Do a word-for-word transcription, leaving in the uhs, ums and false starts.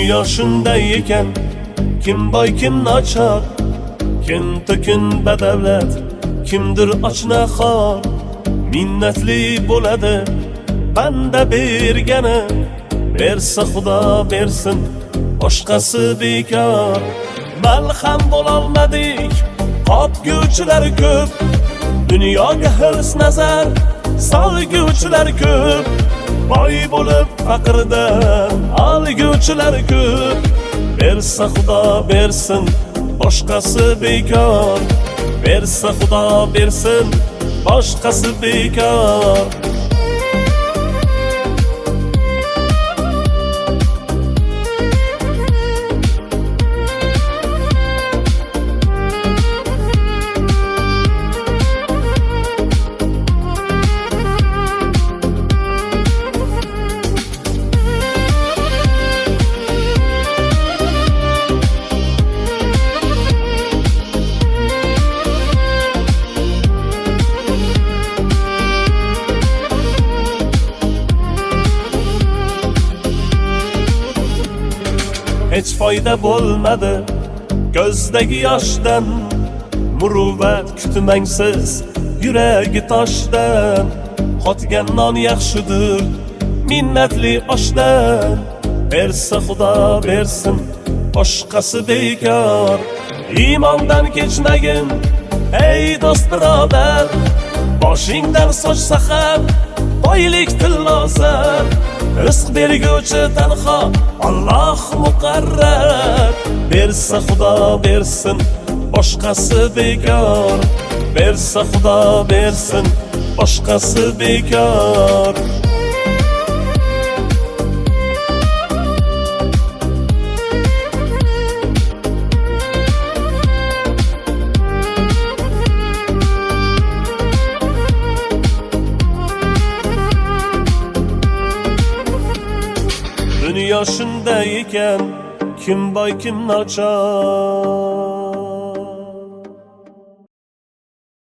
Dünya shunday ekan, kim boy kim nochor, kim to'kin badavlat, kimdir ochnahor. Minnatli bo'ladi banda bergani, bersa Xudo bersin, boshqasi bekor. Malham bo'lolmadik, qopguvchilar ko'p, dunyoga hirs nazar solguvchilar ko'p. Boy bo'lib faqirdan olguvchilar ko'p, bersa Xudo bersin, boshqasi bekor. Bersa Xudo bersin, boshqasi bekor. Hech foyda bo'lmadi ko'zdagi yoshdan, muruvvat kutmangsiz yuragi toshdan. Qotgan non yaxshidir minnatli oshdan, bersa Xudo bersin, boshqasi bekor. Iymondan kechmagin ey do'st birodar, boshingdan sochsa ham boylik tillozar. Rizq berguvchi tanho Alloh muqarrar, bersa Xudo bersin, boshqasi bekor. Bersa Xudo bersin, boshqasi bekor. Dünya shunday ekan, kim boy kim nochor.